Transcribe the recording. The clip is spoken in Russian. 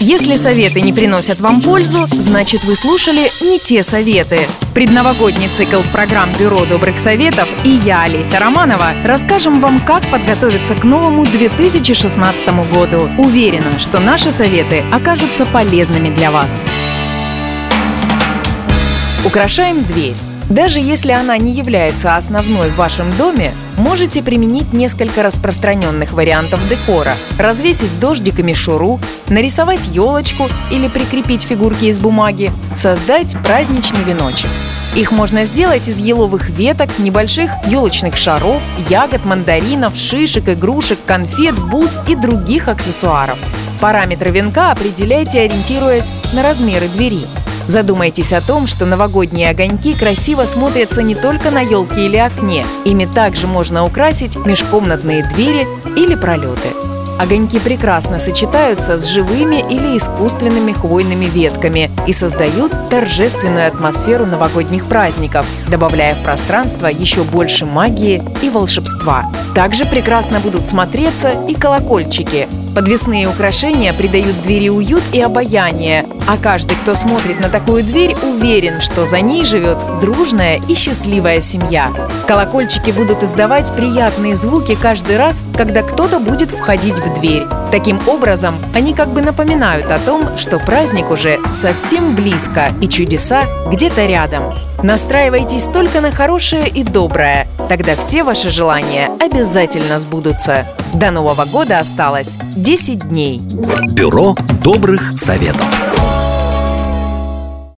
Если советы не приносят вам пользу, значит, вы слушали не те советы. Предновогодний цикл программ «Бюро добрых советов» и я, Олеся Романова, расскажем вам, как подготовиться к новому 2016 году. Уверена, что наши советы окажутся полезными для вас. Украшаем дверь. Даже если она не является основной в вашем доме, можете применить несколько распространенных вариантов декора. Развесить дождик и мишуру, нарисовать елочку или прикрепить фигурки из бумаги, создать праздничный веночек. Их можно сделать из еловых веток, небольших елочных шаров, ягод, мандаринов, шишек, игрушек, конфет, бус и других аксессуаров. Параметры венка определяйте, ориентируясь на размеры двери. Задумайтесь о том, что новогодние огоньки красиво смотрятся не только на елке или окне. Ими также можно украсить межкомнатные двери или пролеты. Огоньки прекрасно сочетаются с живыми или искусственными хвойными ветками и создают торжественную атмосферу новогодних праздников, добавляя в пространство еще больше магии и волшебства. Также прекрасно будут смотреться и колокольчики. Подвесные украшения придают двери уют и обаяние, а каждый, кто смотрит на такую дверь, уверен, что за ней живет дружная и счастливая семья. Колокольчики будут издавать приятные звуки каждый раз, когда кто-то будет входить в дверь. Таким образом, они как бы напоминают о том, что праздник уже совсем близко и чудеса где-то рядом. Настраивайтесь только на хорошее и доброе, тогда все ваши желания обязательно сбудутся. До Нового года осталось 10 дней. Бюро добрых советов.